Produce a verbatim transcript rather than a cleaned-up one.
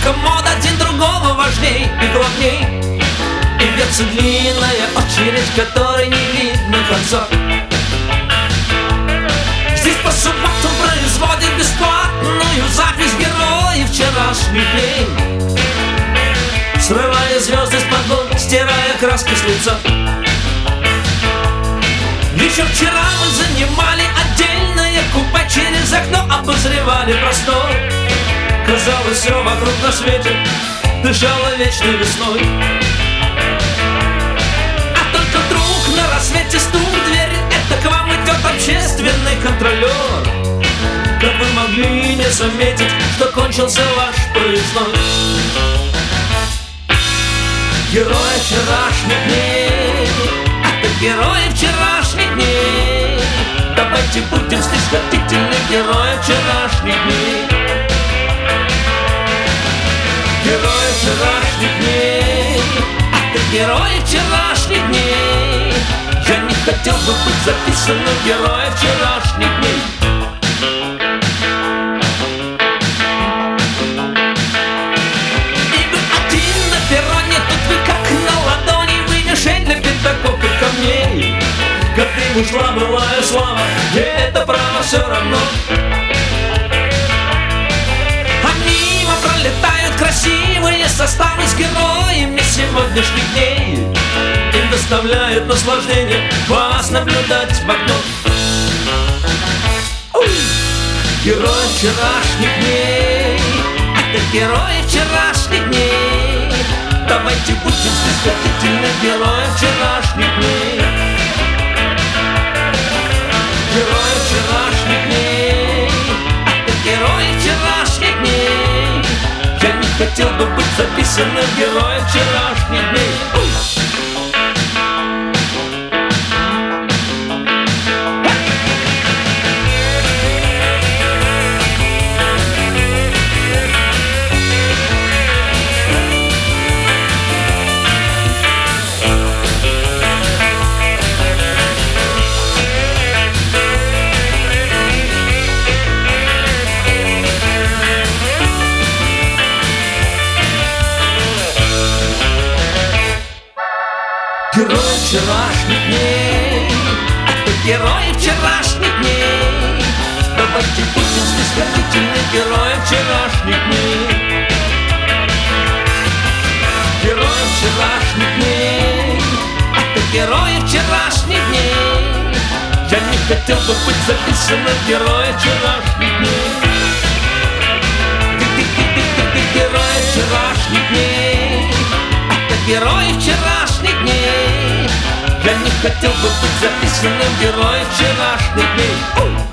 комод один другого важней и главней. И вьется длинная очередь, которой не видно конца. Здесь по субботам производят бесплатную запись героев вчерашних дней, срывая звезды с погон, стирая краски с лица. Еще вчера мы занимали отдельное купе, через окно обозревали простор. Казалось, все вокруг на свете дышало вечной весной. А только вдруг на рассвете стук в двери, это к вам идет общественный контролер. Как вы могли не заметить, что кончился ваш проездной? Герои вчерашних дней, это герои вчерашних дней. Давайте будем снисходительны, герои вчерашних дней. Герои вчерашних дней, это герои вчерашних дней. Я не хотел бы быть записанным героем вчерашних дней. И вы один на перроне, тут вы как на ладони, вы мишень для пятаков и камней. Как ты ушла, былая слава, мне это право все равно. А мимо пролетают красивые составы с героями сегодняшних дней. Им доставляет наслаждение вас наблюдать в окно. Герои вчерашних дней, это герои вчерашних дней. Давайте будем снисходительны, герои вчерашних дней. Герои вчерашних дней, это герои вчерашних дней. Я не хотел бы быть записанным героем вчерашних дней. Герои вчерашних дней, это герои вчерашних дней. Давайте будем снисходительны, герои вчерашних дней. Герои вчерашних дней, это герои вчерашних дней. Я не хотел бы быть записанным героем вчерашних дней. Герои вчерашних дней, это герои вчерашних дней. Я не хотел бы быть записанным героем вчерашних дней.